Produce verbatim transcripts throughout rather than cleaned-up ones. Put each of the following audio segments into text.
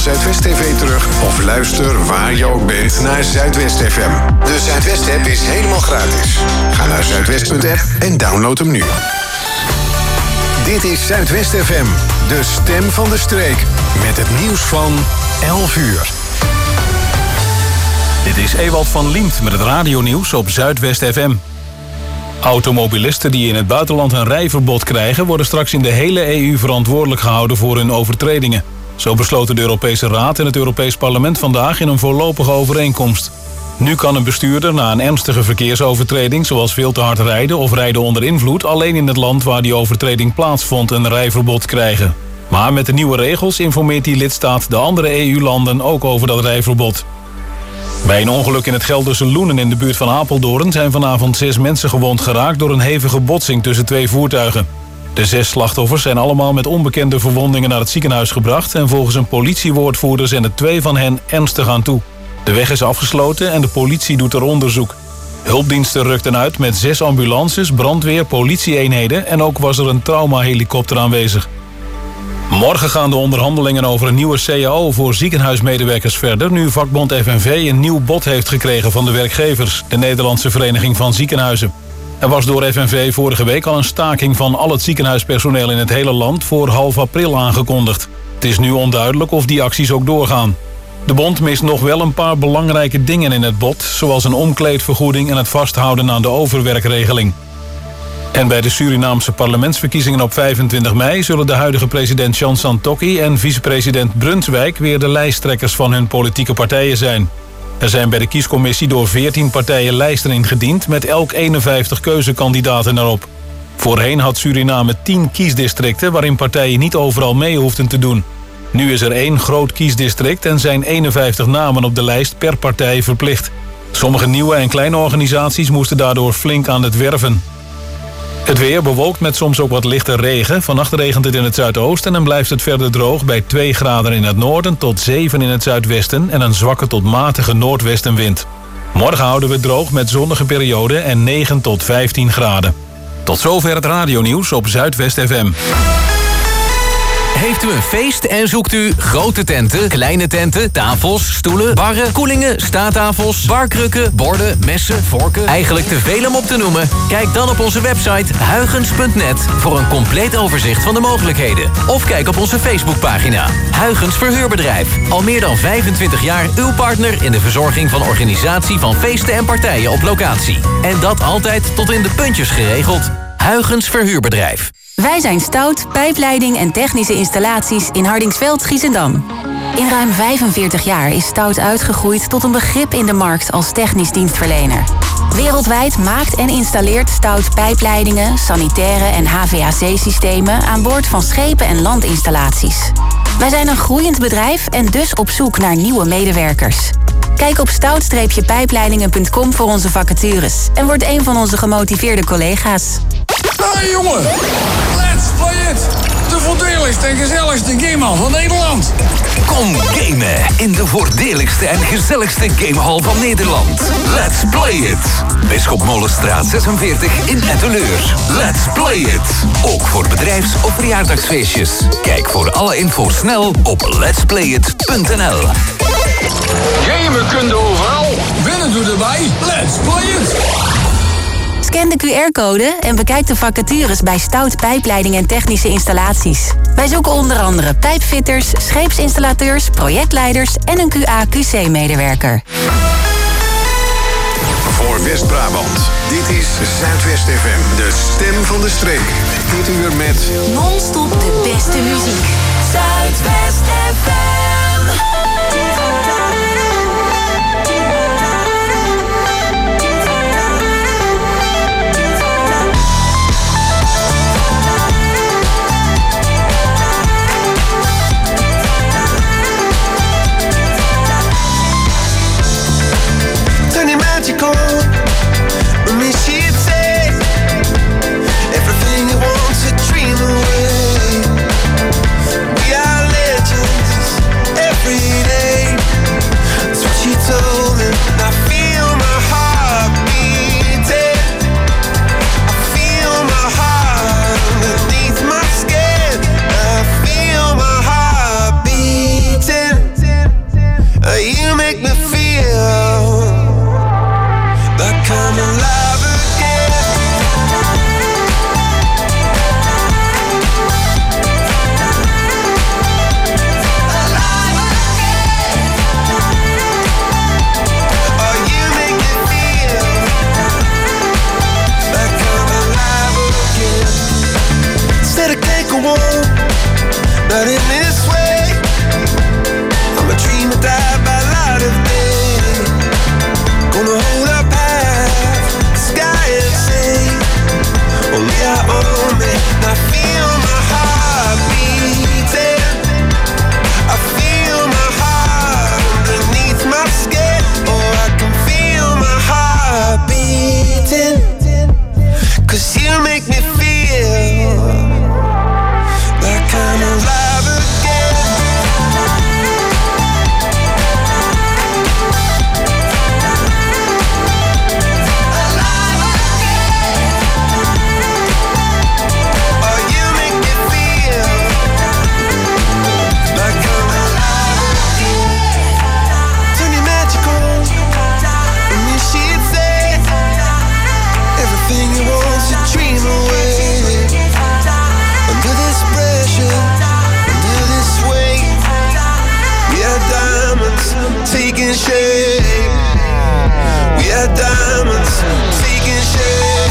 Zuidwest T V terug of luister waar je ook bent naar Zuidwest F M. De Zuidwest-app is helemaal gratis. Ga naar zuidwest punt app en download hem nu. Dit is Zuidwest F M, de stem van de streek. Met het nieuws van elf uur. Dit is Ewald van Liemt met het radionieuws op Zuidwest F M. Automobilisten die in het buitenland een rijverbod krijgen, worden straks in de hele E U verantwoordelijk gehouden voor hun overtredingen. Zo besloten de Europese Raad en het Europees Parlement vandaag in een voorlopige overeenkomst. Nu kan een bestuurder na een ernstige verkeersovertreding, zoals veel te hard rijden of rijden onder invloed, alleen in het land waar die overtreding plaatsvond een rijverbod krijgen. Maar met de nieuwe regels informeert die lidstaat de andere E U-landen ook over dat rijverbod. Bij een ongeluk in het Gelderse Loenen in de buurt van Apeldoorn zijn vanavond zes mensen gewond geraakt door een hevige botsing tussen twee voertuigen. De zes slachtoffers zijn allemaal met onbekende verwondingen naar het ziekenhuis gebracht en volgens een politiewoordvoerder zijn er twee van hen ernstig aan toe. De weg is afgesloten en de politie doet er onderzoek. Hulpdiensten rukten uit met zes ambulances, brandweer, politieeenheden en ook was er een traumahelikopter aanwezig. Morgen gaan de onderhandelingen over een nieuwe C A O voor ziekenhuismedewerkers verder, nu vakbond F N V een nieuw bod heeft gekregen van de werkgevers, de Nederlandse Vereniging van Ziekenhuizen. Er was door F N V vorige week al een staking van al het ziekenhuispersoneel in het hele land voor half april aangekondigd. Het is nu onduidelijk of die acties ook doorgaan. De bond mist nog wel een paar belangrijke dingen in het bod, zoals een omkleedvergoeding en het vasthouden aan de overwerkregeling. En bij de Surinaamse parlementsverkiezingen op vijfentwintig mei... zullen de huidige president Jan Santokki en vicepresident Brunswijk weer de lijsttrekkers van hun politieke partijen zijn. Er zijn bij de kiescommissie door veertien partijen lijsten ingediend met elk eenenvijftig keuzekandidaten erop. Voorheen had Suriname tien kiesdistricten waarin partijen niet overal mee hoefden te doen. Nu is er één groot kiesdistrict en zijn eenenvijftig namen op de lijst per partij verplicht. Sommige nieuwe en kleine organisaties moesten daardoor flink aan het werven. Het weer bewolkt met soms ook wat lichte regen. Vannacht regent het in het zuidoosten en blijft het verder droog bij twee graden in het noorden tot zeven in het zuidwesten en een zwakke tot matige noordwestenwind. Morgen houden we het droog met zonnige perioden en negen tot vijftien graden. Tot zover het radionieuws op Zuidwest F M. Heeft u een feest en zoekt u grote tenten, kleine tenten, tafels, stoelen, barren, koelingen, staattafels, barkrukken, borden, messen, vorken, eigenlijk te veel om op te noemen? Kijk dan op onze website huygens punt net voor een compleet overzicht van de mogelijkheden. Of kijk op onze Facebookpagina. Huygens Verhuurbedrijf. Al meer dan vijfentwintig jaar uw partner in de verzorging van organisatie van feesten en partijen op locatie. En dat altijd tot in de puntjes geregeld. Huygens Verhuurbedrijf. Wij zijn Stout, pijpleiding en technische installaties in Hardingsveld, Giessendam. In ruim vijfenveertig jaar is Stout uitgegroeid tot een begrip in de markt als technisch dienstverlener. Wereldwijd maakt en installeert Stout pijpleidingen, sanitaire en H V A C-systemen aan boord van schepen en landinstallaties. Wij zijn een groeiend bedrijf en dus op zoek naar nieuwe medewerkers. Kijk op stout pijpleidingen punt com voor onze vacatures en word een van onze gemotiveerde collega's. Hey jongen, let's play it! De voordeligste en gezelligste gamehal van Nederland. Kom gamen in de voordeligste en gezelligste gamehal van Nederland. Let's play it! Bisschop Molenstraat zesenveertig in Etteleur. Let's play it! Ook voor bedrijfs- of verjaardagsfeestjes. Kijk voor alle info snel op lets play it punt n l. Gamen kun je overal. Winnen doe erbij. Let's play it! Scan de Q R-code en bekijk de vacatures bij Stout Pijpleiding en Technische Installaties. Wij zoeken onder andere pijpfitters, scheepsinstallateurs, projectleiders en een Q A Q C-medewerker. Voor West-Brabant, dit is Zuidwest F M, de stem van de streek. Dit uur met Non-stop de beste muziek. Zuidwest F M. Magical when we see it say everything you want to dream away. We are legends. had diamonds taking shape. We had diamonds taking shape.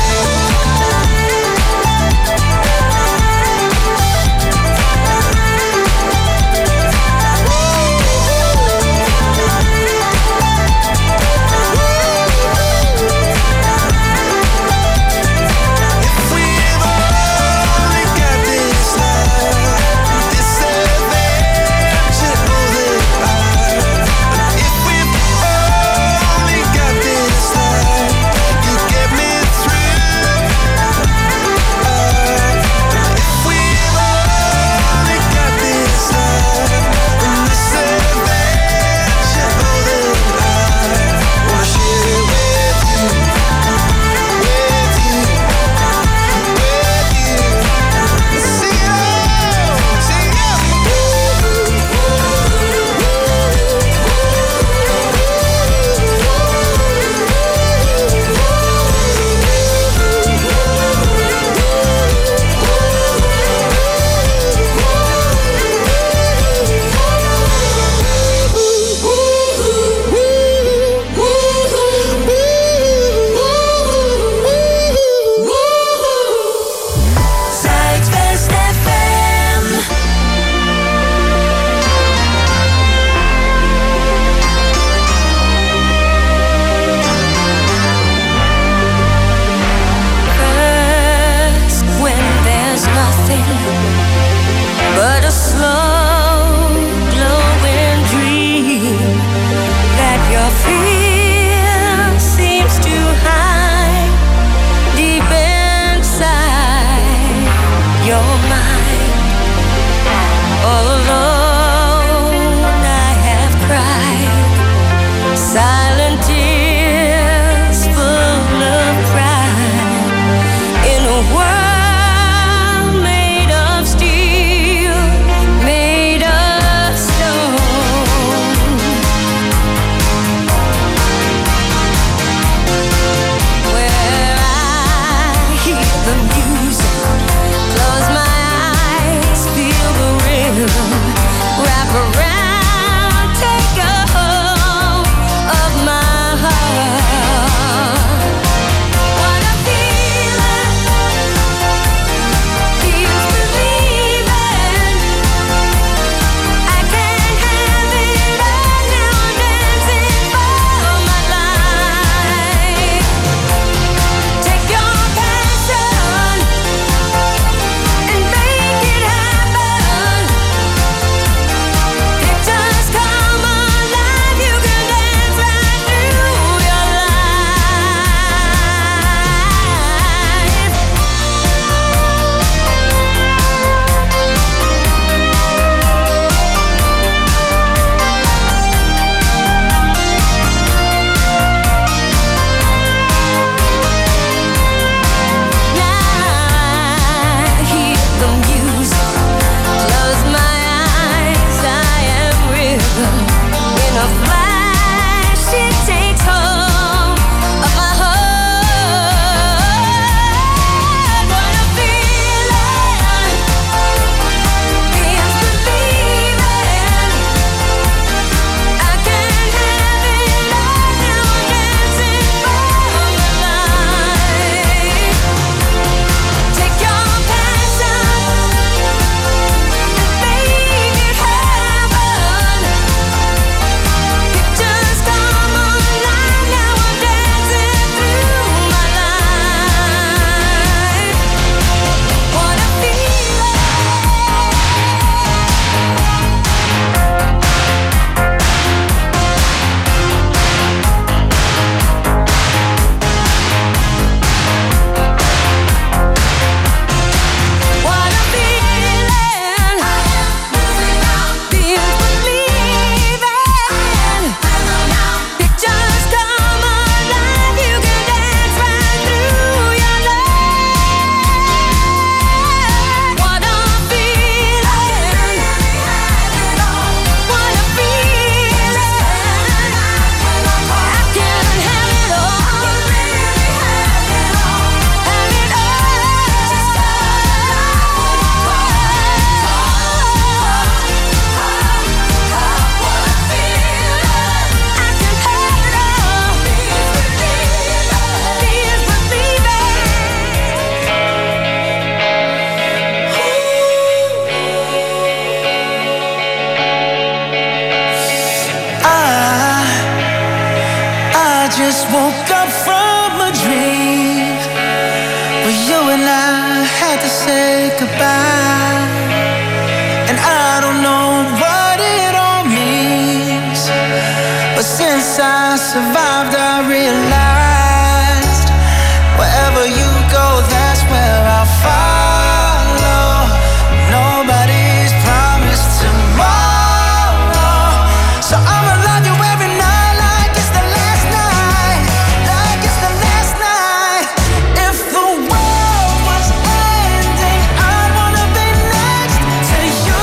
woke up from a dream where you and I had to say goodbye. And I don't know what it all means, but since I survived I realized wherever you go, that's where I'll follow. Nobody's promised tomorrow, so I'ma love you every night like it's the last night, like it's the last night. If the world was ending, I'd wanna be next to you.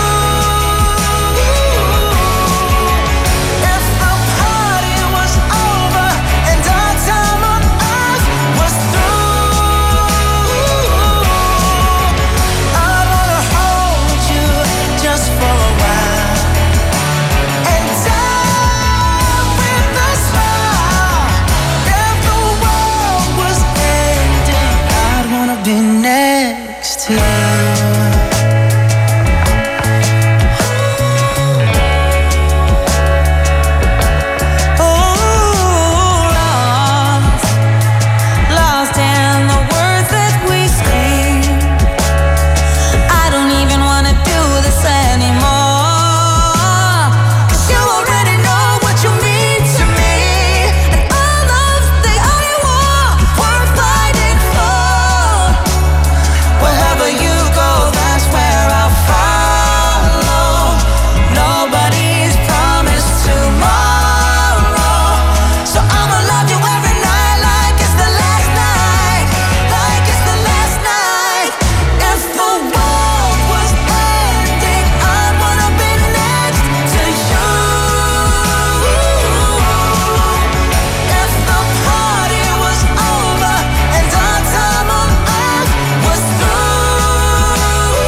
If the party was over and our time on earth was through, I'd wanna hold you just for a while and die with a smile. If the world was ending, I'd wanna be next to you. Lost, lost in the words that we scream. I don't even wanna do this anymore, 'cause you already know what you mean to me, and all love's the only war worth fighting for. Wherever you go, that's where I'll follow. Nobody's promised tomorrow, so I'ma love you every night like it's the last night, like it's the last night. If the world was ending, I'd wanna be next to you. If the party was over and our time on earth was through,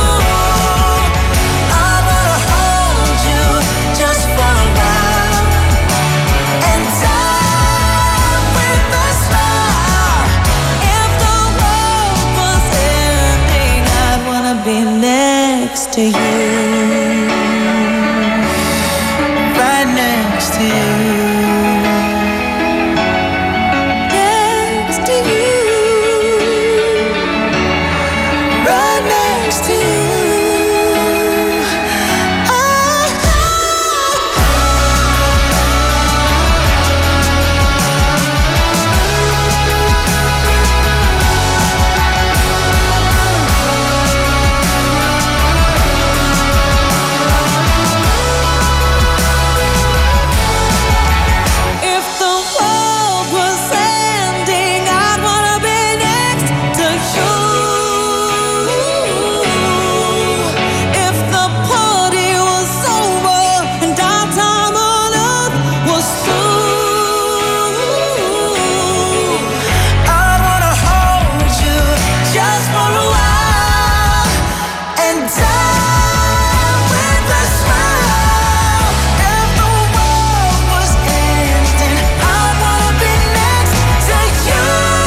I'd wanna hold you just for a while and die with a smile. If the world was ending, I'd wanna be next to you, right next to you, next to you, right next to you. If the world was ending, I'd wanna be next to you. If the party was over and our time on earth was through, I'd wanna hold you just for a while and die with a smile. If the world was ending, I'd wanna be next to you.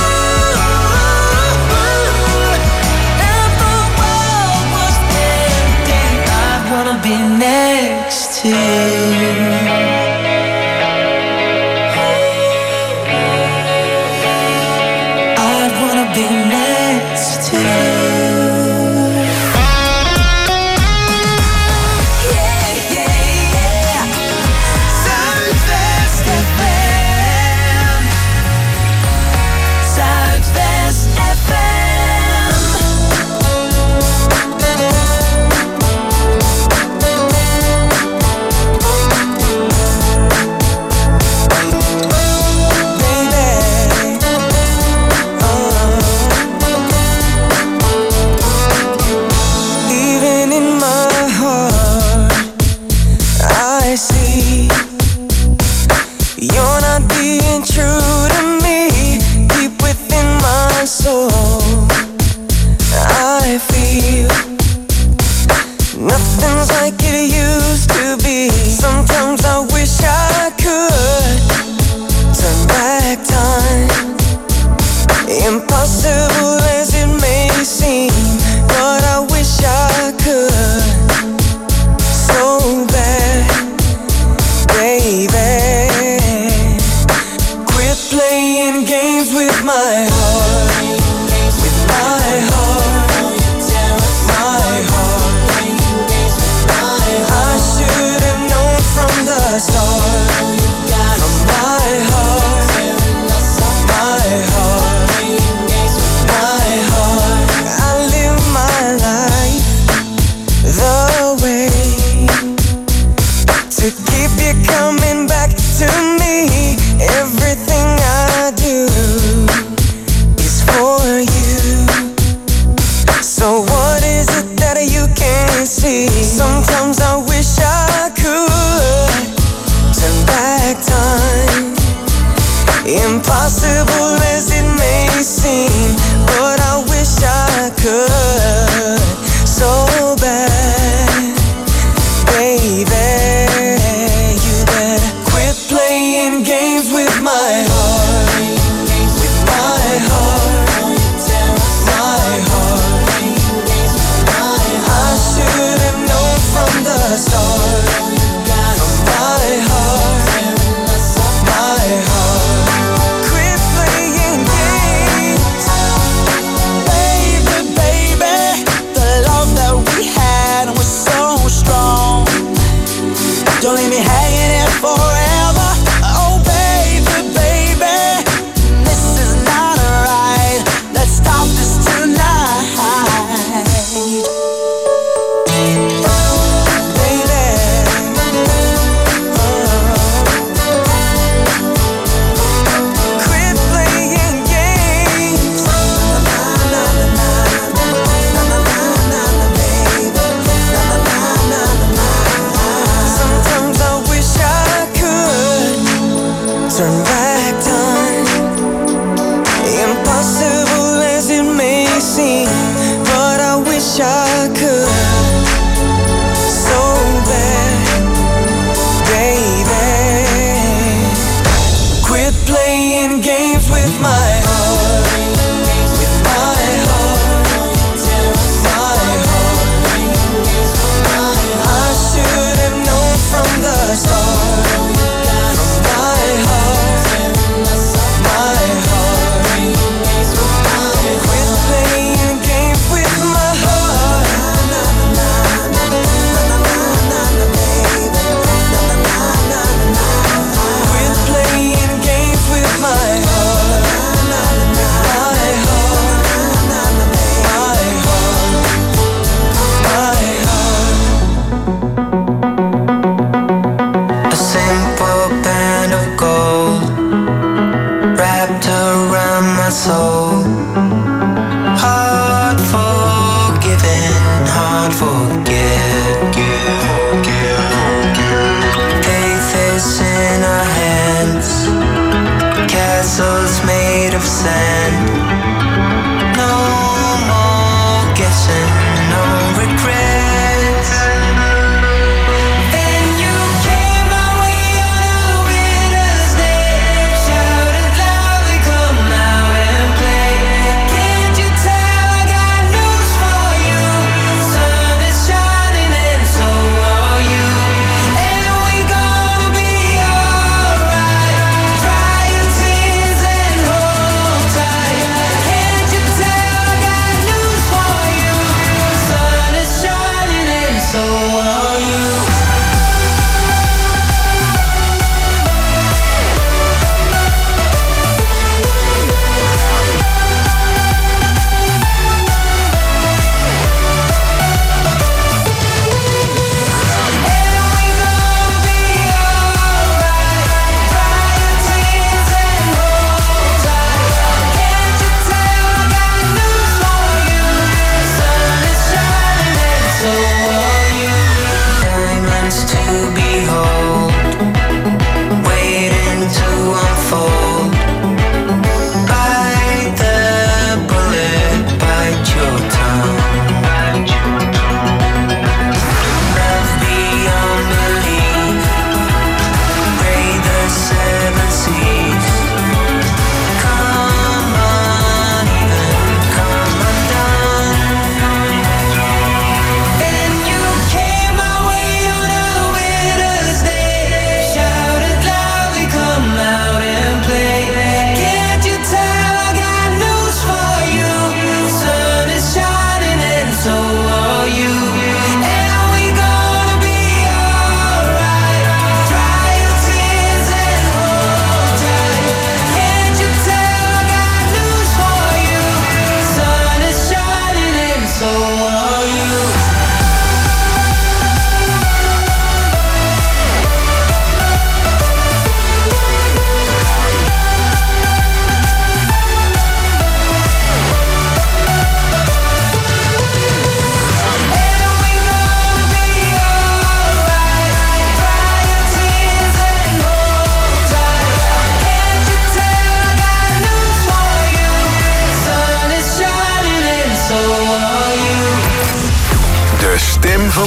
If the world was ending, I'd wanna be next to you. I'd wanna be next to you. Yeah, yeah, yeah. Zuidwest F M. Zuidwest F M. Impossible as it may seem, but I wish I could so bad, baby. You better quit playing games with my heart, with my heart, my heart. I should have known from the start, from my heart, my heart. Quit playing games, baby, baby. The love that we had was so strong. Don't leave me hanging here forever. Oh, baby, baby, this is not right. Let's stop this tonight, baby. Quit playing games. Na na na na na na na na na, baby. Na na na na na. Sometimes I wish I could turn back time. Impossible as it may seem, but I wish I could so bad, baby. Quit playing games with my heart, with my heart, my heart. I should have known from the start, from my heart, my heart. Quit playing games with my heart. Na na na na na na na, baby. Na na na na na. Quit playing games with my heart, my heart, my heart, my heart. A simple band of gold wrapped around my soul. Hard forgiven, hard forget. Faith is in our hands, castles made of sand. No more guessing, no regrets. Then you came my way on a winter's day. Shouted loudly, come out and play. Can't you tell I got news for you? Sun is shining and so are you. And we gonna be alright. Dry your tears and hold tight.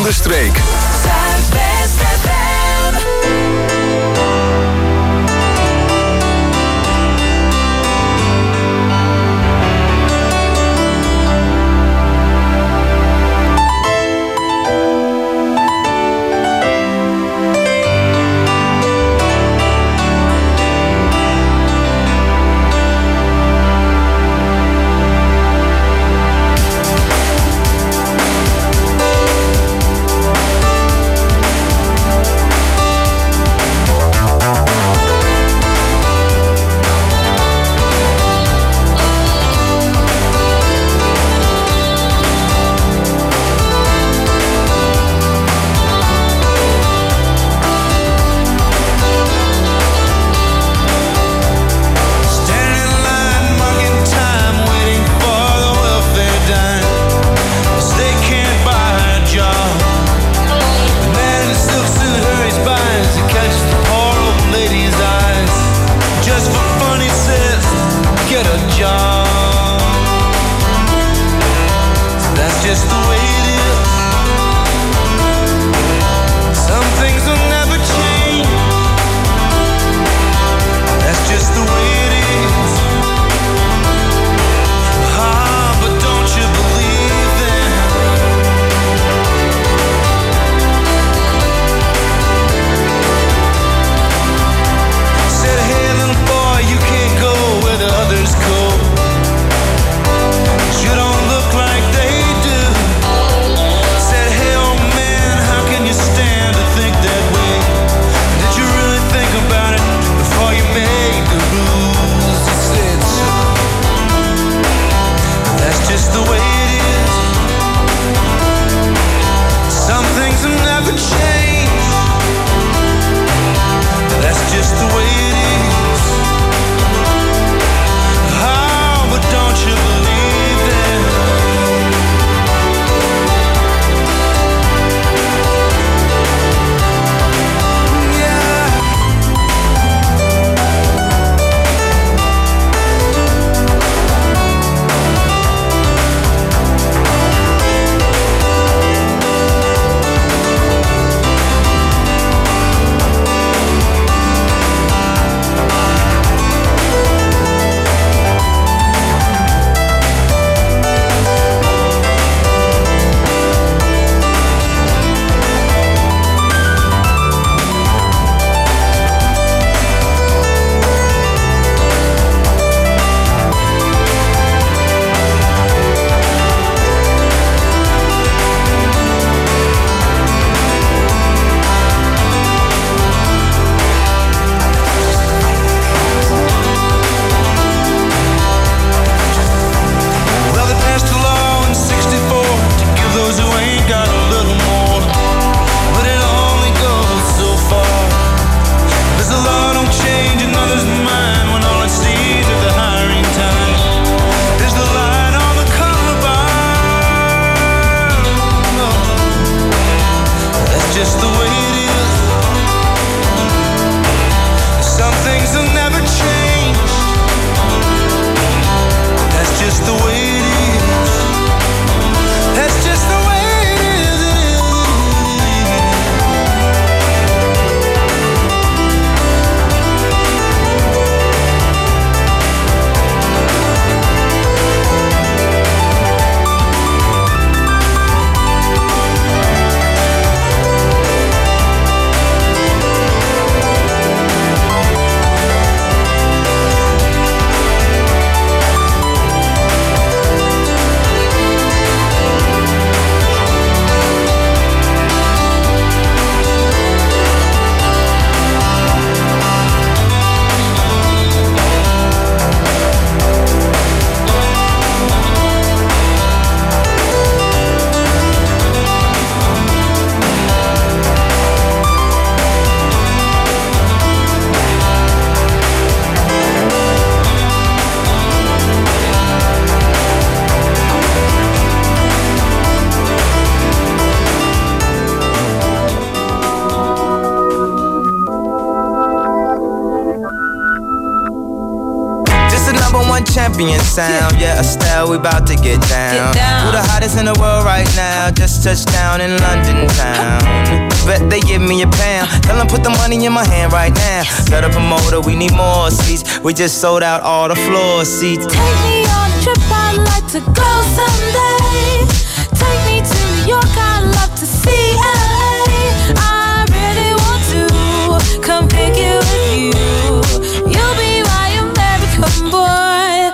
de streek. Zuidwest F M. champion sound. Yeah, Estelle, we about to get down. Who the hottest in the world right now? Just touched down in London town. Bet they give me a pound. Tell them put the money in my hand right now. Set up a motor, we need more seats. We just sold out all the floor seats. Take me on a trip, I'd like to go someday. Take me to New York, I'd love to see L A. I really want to come pick you with you. You'll be my American boy.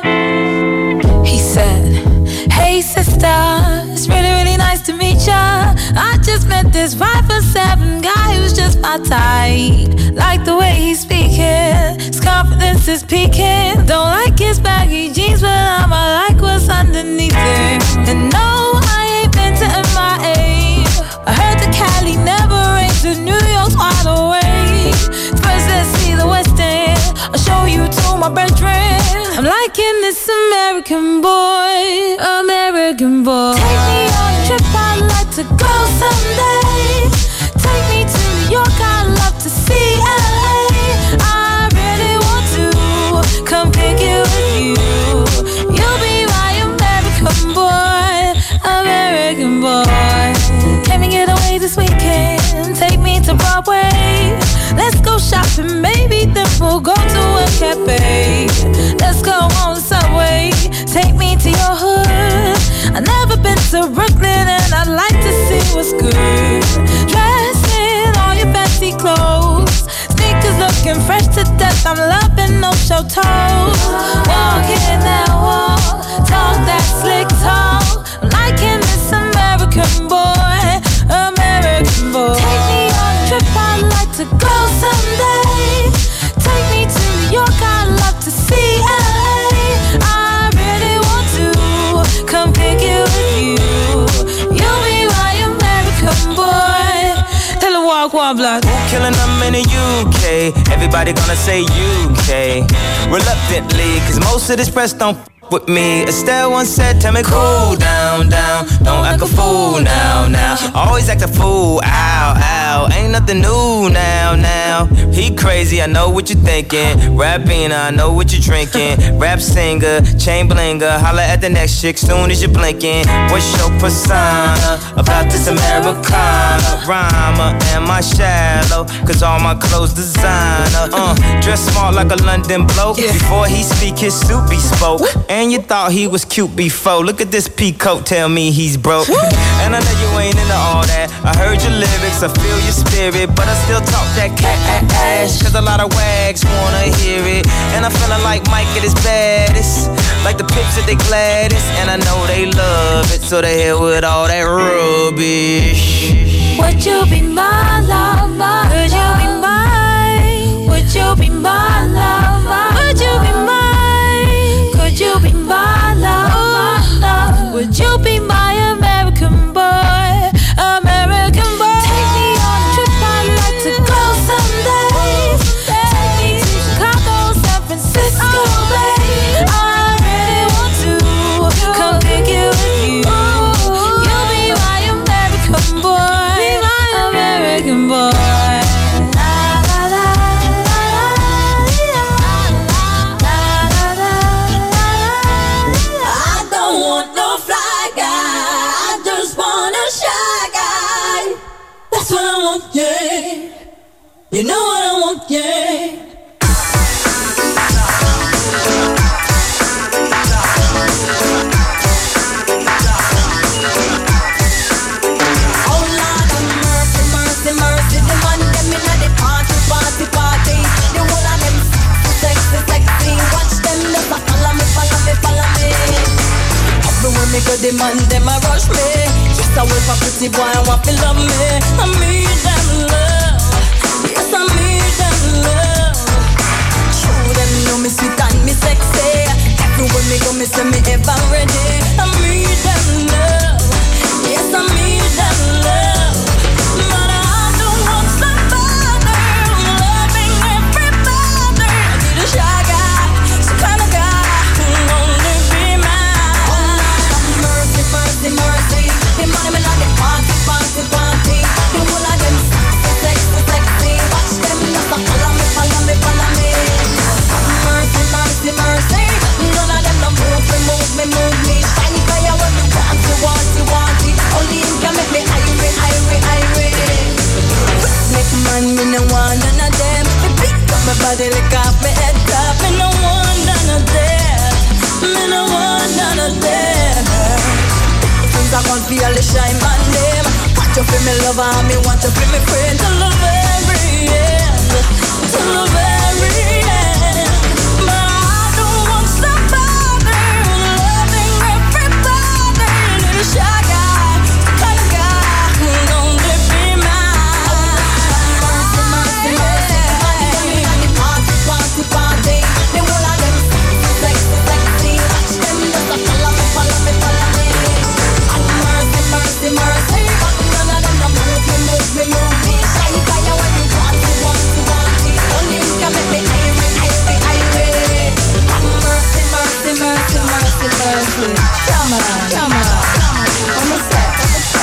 He said, hey sister, it's really, really nice to meet ya. I just met this five foot seven guy who's just my type. Like the way he's speaking, his confidence is peaking. Don't like his baggy jeans, but I'ma like what's underneath it. And no, I ain't been to M I A. I heard the Cali never rains, and New York's wide awake. First let's see the West End, I'll show you to my bedroom. I'm liking this American boy, American boy. Take me on a trip, I'd like to go someday. Take me to New York, I'd love to see L A. I really want to come pick you with you. You'll be my American boy, American boy. Can we get away this weekend? Take me to Broadway. Let's go shopping, maybe then we'll go to a cafe. Let's go on the subway, take me to your hood. I've never been to Brooklyn and I'd like to see what's good. Dress in all your fancy clothes, sneakers looking fresh to death. I'm loving no show toes. Walk in that wall, talk that slick talk. I'm liking this American boy, American boy. Take me on a trip, I'd like to go someday. Take me to New York, I'd love to see L A. I really want to come pick you with you. You'll be my American boy. Tell her walk one block. Who killing them in the U K? Everybody gonna say U K. Reluctantly, cause most of this press don't f- with me. Estelle once said, tell me cool down, down. Don't act a fool now, now. Always act a fool, ow, ow. Ain't nothing new now, now. He crazy, I know what you're thinking. Rapping, I know what you're drinking. Rap singer, chain blinger. Holla at the next chick soon as you're blinking. What's your persona about this Americana? Rhymer, am I shallow? Cause all my clothes designer. Uh, dress smart like a London bloke. Before he speak, his suit be spoke. And you thought he was cute before. Look at this peacoat, tell me he's broke. And I know you ain't into all that. I heard your lyrics, I feel your spirit, but I still talk that cat ass. Cause a lot of wags wanna hear it. And I'm feeling like Mike at his baddest, like the pips at they gladdest. And I know they love it, so they hell with all that rubbish. Would you be my lover? Would you be mine? Would you be my lover? Would you be mine? Could you be my lover? Would you be my American boy? American boy. Take me on a trip, I'd like to go someday. Take me to Chicago, San Francisco, babe. I really want to come pick you with you. You'll be my American boy, American boy. You know what I want, yeah. Oh Lord of mercy, mercy, mercy. The man them inna the party, party, party. The whole of them sexy, sexy. Watch them never follow me, follow me, follow me. Everywhere me go, the man them a rush me. Just a wait for pretty boy and want to love me. I need them love. Yes, I need them love. Show them know me sweet and me sexy. Everywhere me go, me say me ever ready. I need them love. Yes, I need them love. But I don't want somebody loving everybody. I need a shy guy, some kind of guy who'll only be mine. Oh Lord, mercy, mercy, mercy. The money me not the party, party, party. The whole of them sexy. want none of them. Me pick up my body, lick off my head top. Me no want none of them. Me no want none of them. Things I want feel the shine man them. Want you feel me lover, me want you feel me friend. Till the very end, till the very end. But I don't want somebody loving everybody. Little shy guy, the kind of guy who only be mine. Mercy, mercy, mercy, money, party, party, party. Them all of them sexy, sexy, sexy. Watch them just a follow me, follow me, follow me. Mercy, mercy, mercy. But none of them no move me, move me, move me. Shy guy, when you want to, want to, want to. Only you can make me irate, irate, irate. Mercy, mercy, mercy, mercy, mercy. Come on, come on. Come on, step,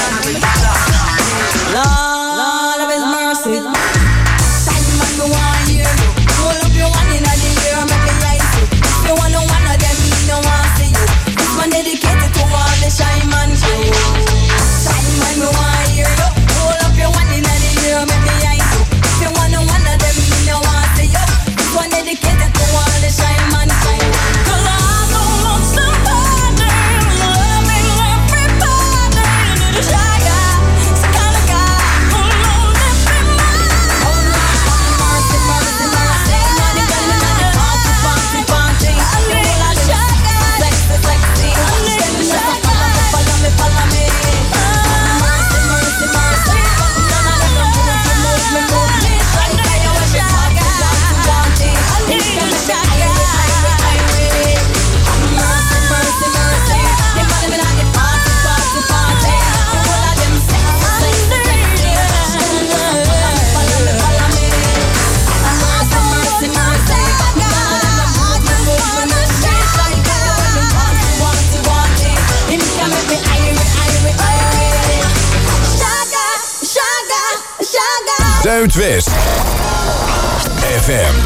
Lord of His mercy. Shy man, me want hear you. Hold up your one in the air, make me rise you. If you want one of them, me no want see you. This one dedicated to all the shy man crew. Shy man, me want hear you. Hold up your one in the air, make me rise you. If you want one of them, me no want see you. This one dedicated to all the shy man crew. 'Cause I don't want somebody loving everybody. Little shy guy, it's the kind of guy who only be mine. Oh mercy, mercy, mercy. Money, money, money, party, party, party. All of them sexy, sexy. Watch them just a follow me, follow me, follow me. Mercy, mercy, mercy. None of them no move me, move me, move me. Shy guy, you want me party, party, party. You can make me irate, irate, irate. Mercy, mercy, mercy. They follow me like a party, party, party. All of them sexy, sexy, sexy. Watch them just a follow me, follow me, follow me. Mercy, mercy, mercy. None of them no move me, move me, move me. Shy guy, when you want to, want to, want it. Him can make me irate, irate, irate. Shaga, shaga, shaga. Zuidwest F M.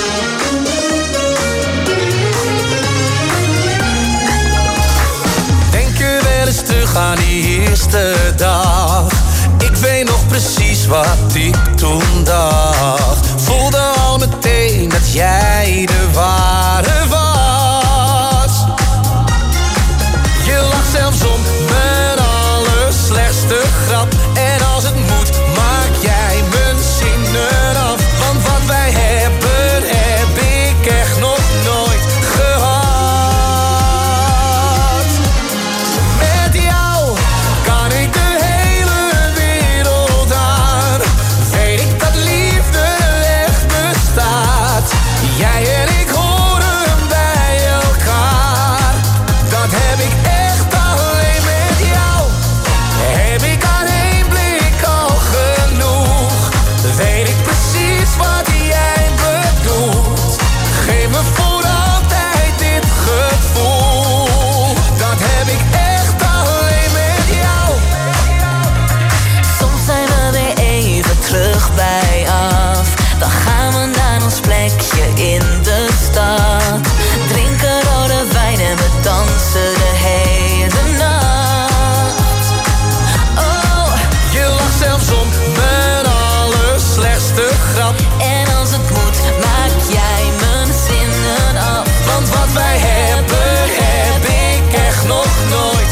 Denk er wel eens terug aan die eerste dag. Ik weet nog precies wat ik toen dacht. Voelde al meteen dat jij de ware was. Je lacht zelfs om mijn allerslechtste grap. En als het moet, maak jij mijn zinnen af. Want wat wij hebben, heb ik echt nog nooit gehad. Met jou kan ik de hele wereld aan. Weet ik dat liefde echt bestaat. Jij en ik horen bij elkaar. Dat heb ik echt alleen met jou. Heb ik aan één blik al genoeg. Weet ik precies wat jij bedoelt. Geef me voor altijd dit gevoel. Dat heb ik echt alleen met jou. Soms zijn we weer even terug bij af. Dan gaan we naar ons plekje in de stad. Drinken rode wijn en we dansen de hele nacht. Oh, Je lacht zelfs om mijn allerslechtste grap. en als het moet, maak jij mijn zinnen af. Want wat wij hebben, heb ik echt nog nooit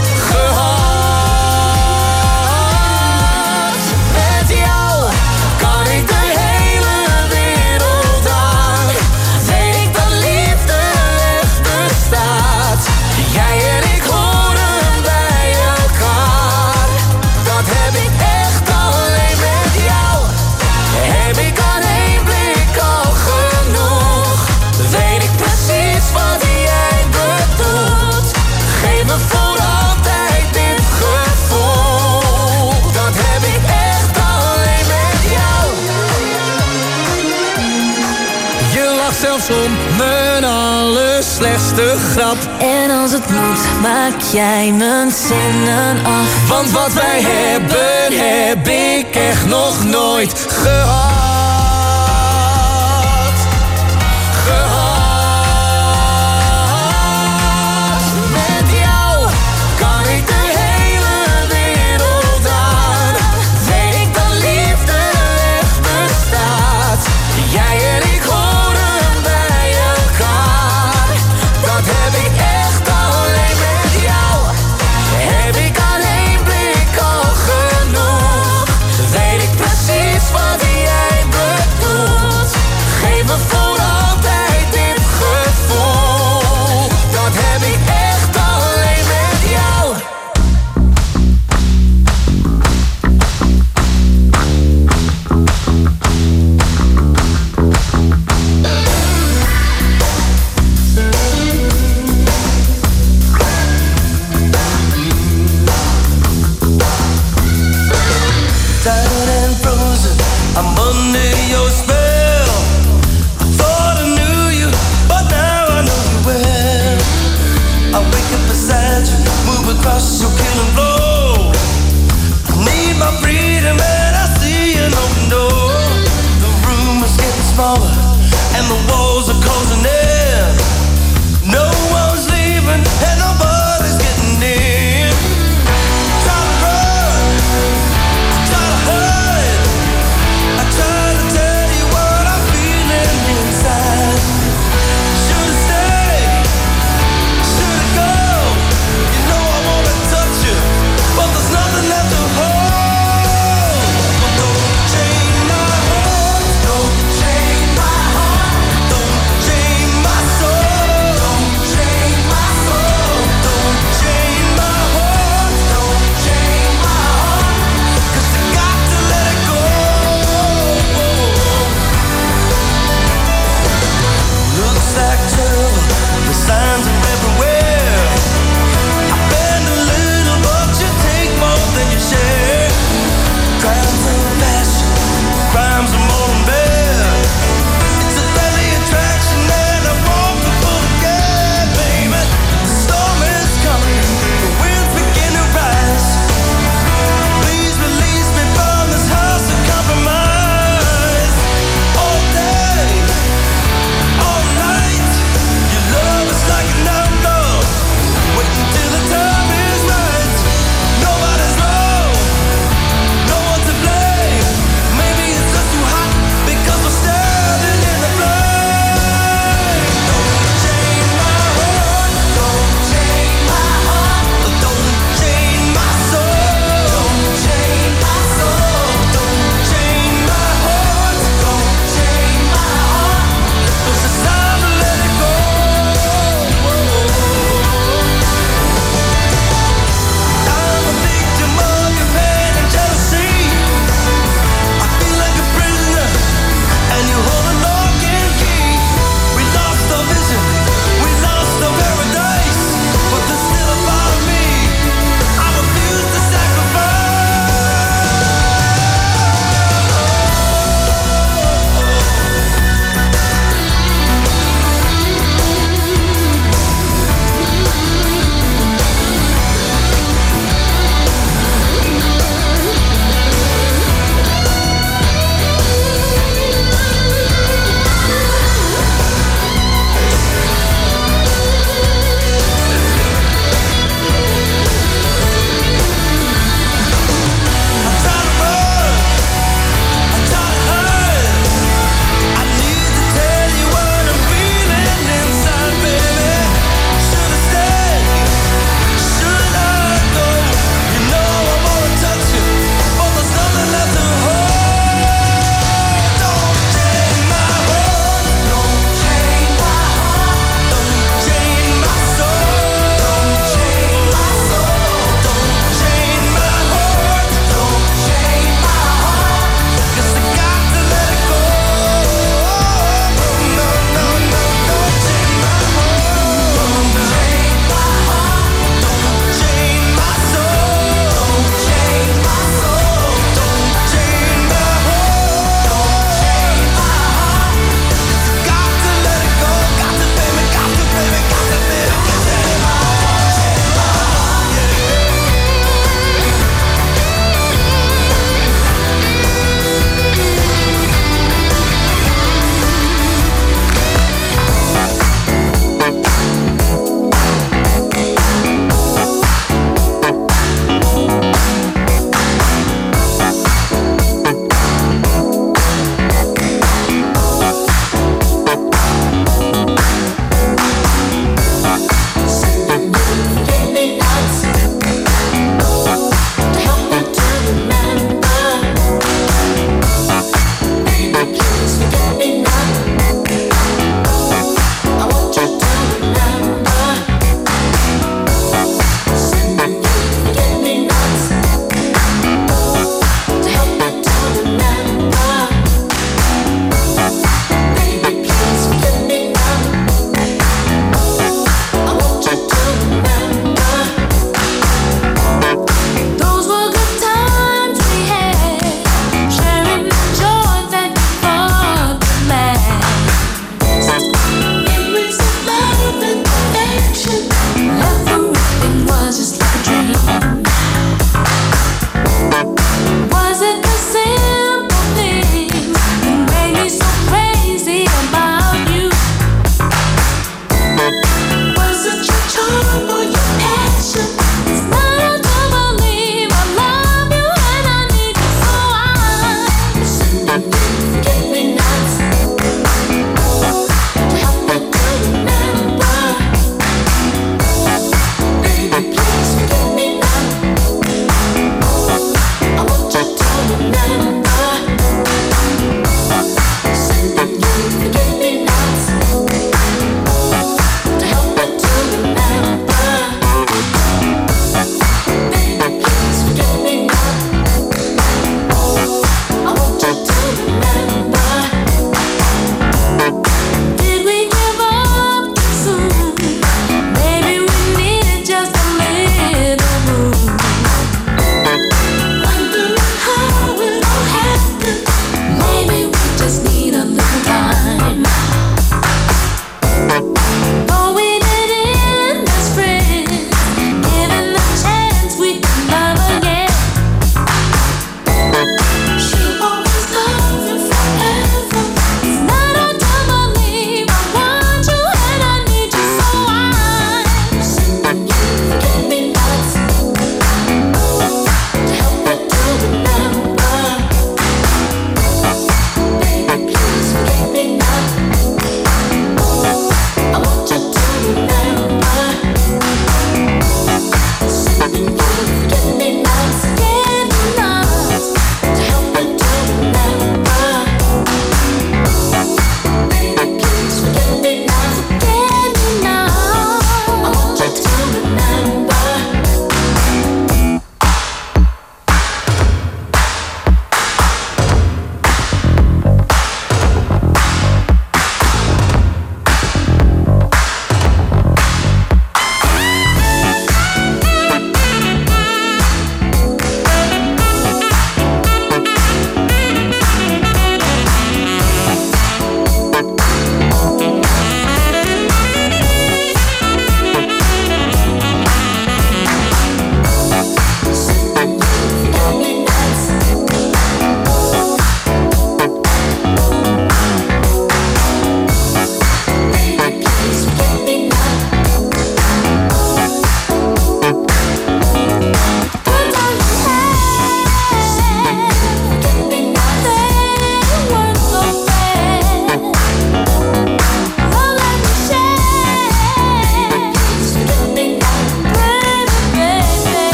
gehad. Met jou kan ik de hele wereld aan. Weet ik dat liefde echt bestaat. Jij en ik horen bij elkaar. Dat heb ik echt alleen met jou. Heb ik aan één blik al genoeg. Weet ik precies wat jij bedoelt. Geef me voor altijd dit gevoel. Dat heb ik echt alleen met jou. Je lacht zelfs om mijn allerslechtste grap. En als het moet, maak jij mijn zinnen af. Want wat wij hebben, heb ik echt nog nooit gehad. Gehad. Met jou kan ik de hele wereld aan. Weet ik dat liefde echt bestaat. smaller, and the walls are closing in. No one's leaving, and nobody's getting in. Try to run, try to hide. I try to tell you what I'm feeling inside. Should've stayed, should've go. You know I wanna touch you, but there's nothing left to hold. But don't chain my heart, don't chain my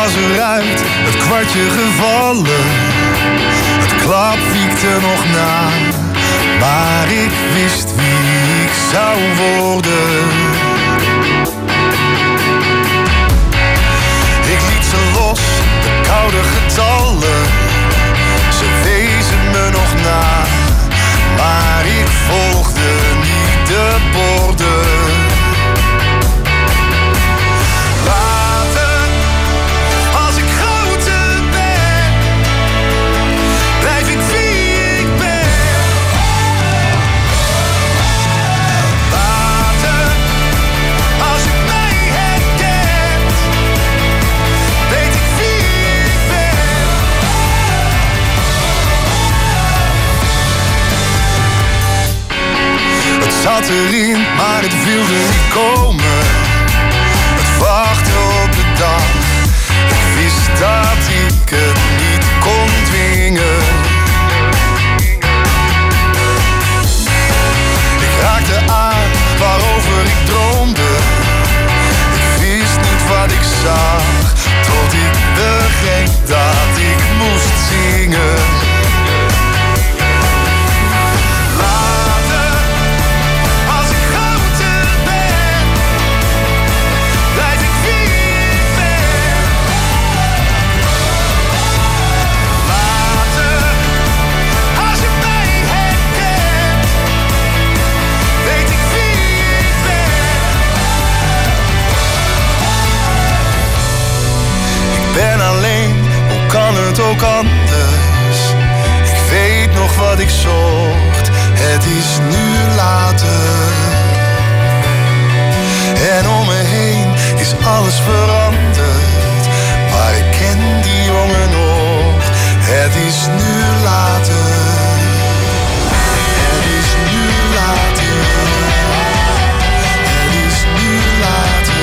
was eruit, het kwartje gevallen. Het klap wiekte nog na, maar ik wist wie ik zou worden. Ik liet ze los, de koude getallen. Ze wezen me nog na, maar ik volgde niet de borden. Later, als ik groter ben, blijf ik wie ik ben. Later, als je mij herkent, weet ik wie ik ben. Het zat erin, maar het wilde niet komen. Het wachten op de dag. Ik wist dat ik het niet kon dwingen. Ik raakte aan waarover ik droomde. Ik wist niet wat ik zag, tot ik begreep dat ik moest zingen. Ben alleen, hoe kan het ook anders? Ik weet nog wat ik zocht, het is nu later. En om me heen is alles veranderd, maar ik ken die jongen nog, het is nu later. Het is nu later. Het is nu later.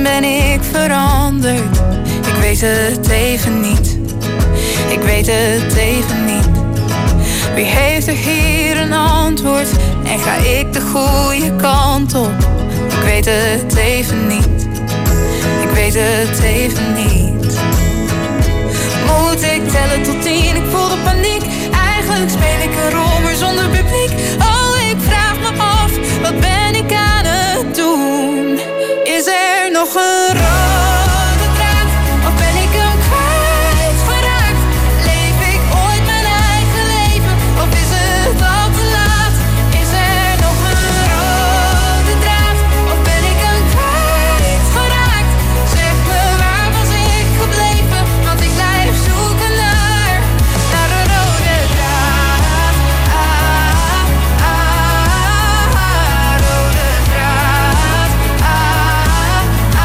ben ik veranderd? Ik weet het even niet. Ik weet het even niet. Wie heeft er hier een antwoord? En ga ik de goede kant op? Ik weet het even niet. Ik weet het even niet. Moet ik tellen tot tien? Ik voel de paniek. Eigenlijk speel ik een rol, maar zonder publiek. Oh, ik vraag me af, wat ben ik aan het doen? Is er nog een rode draad? Of ben ik hem kwijtgeraakt? Leef ik ooit mijn eigen leven? Of is het al te laat? Is er nog een rode draad? Of ben ik hem kwijtgeraakt? Zeg me, waar was ik gebleven? Want ik blijf zoeken naar, naar een rode draad. Ah, ah, ah, rode draad. Ah,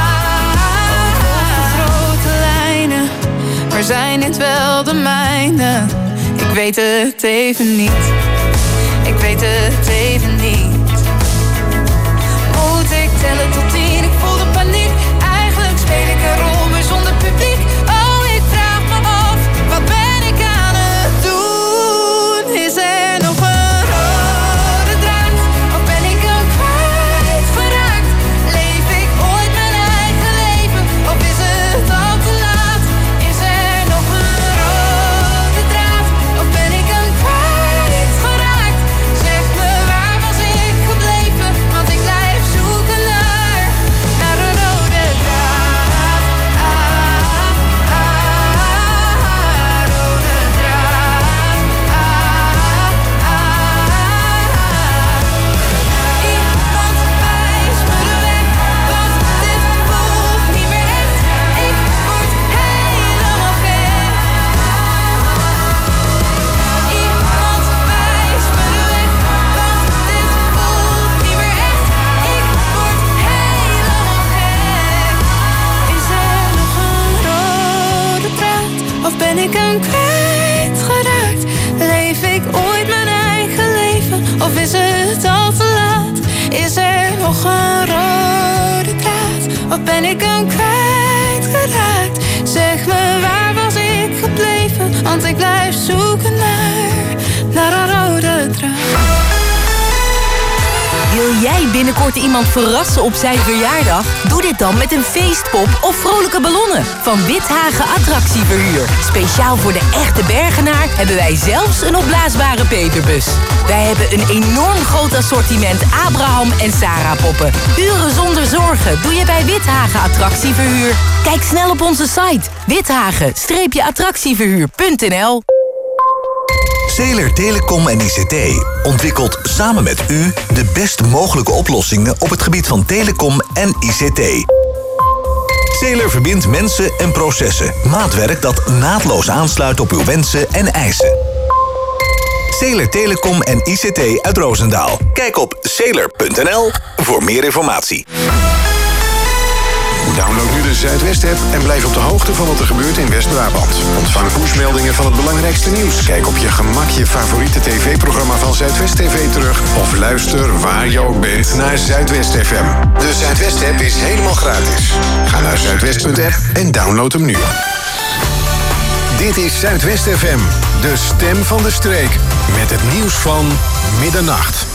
ah, grote lijnen, maar zijn dit wel de mijne? Ik weet het even niet. Ik weet het even niet. Moet ik tellen tot tien? Ik voel de paniek. Eigenlijk speel ik een rol, maar zonder publiek. Oh, ik vraag me af, wat ben ik aan het doen? Is er nog een rode draad? Of ben ik hem kwijtgeraakt? Leef ik ooit mijn eigen leven? Of is het al te laat? Is er nog een rode draad? Of ben ik hem kwijtgeraakt? Zeg me, waar was ik gebleven? Want ik blijf zoeken naar, naar een rode draad. Ah, ah, rode draad. Ah, ah, iemand wijst me de weg, want dit voelt niet meer echt. Ik word helemaal gek. Iemand wijst me de weg, want dit voelt niet meer echt. Ik word helemaal gek. Is er nog een rode draad? Of ben ik hem kwijtgeraakt? Leef ik ooit mijn eigen leven? Of is het al te laat? Is er nog een rode draad? Of ben ik hem kwijtgeraakt? Zeg me, waar was ik gebleven? Want ik blijf zoeken naar, naar een rode draad. Wil jij binnenkort iemand verrassen op zijn verjaardag? Doe dit dan met een feestpop of vrolijke ballonnen van Withagen Attractieverhuur. Speciaal voor de echte Bergenaar hebben wij zelfs een opblaasbare peperbus. Wij hebben een enorm groot assortiment Abraham en Sarah poppen. Uren zonder zorgen doe je bij Withagen Attractieverhuur. Kijk snel op onze site withagen attractieverhuur punt n l. Zeeler Telecom en I C T ontwikkelt samen met u de best mogelijke oplossingen op het gebied van telecom en I C T. Zeeler verbindt mensen en processen. Maatwerk dat naadloos aansluit op uw wensen en eisen. Zeeler Telecom en I C T uit Roosendaal. Kijk op zeeler punt n l voor meer informatie. Download nu de Zuidwest-app en blijf op de hoogte van wat er gebeurt in West-Brabant. Ontvang pushmeldingen van het belangrijkste nieuws. Kijk op je gemak je favoriete tv-programma van Zuidwest T V terug. Of luister waar je ook bent naar Zuidwest F M. De Zuidwest-app is helemaal gratis. Ga naar zuidwest punt app en download hem nu. Dit is Zuidwest F M, de stem van de streek. Met het nieuws van middernacht.